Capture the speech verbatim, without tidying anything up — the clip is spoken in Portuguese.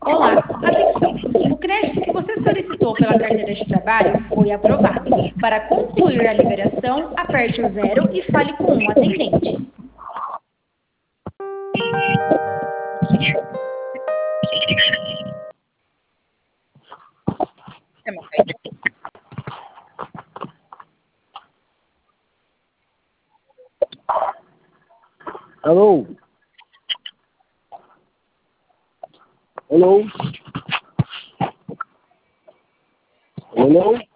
Olá, atenção! O crédito que você solicitou pela carteira de trabalho foi aprovado. Para concluir a liberação, aperte o zero e fale com um atendente. Alô? Alô? Alô?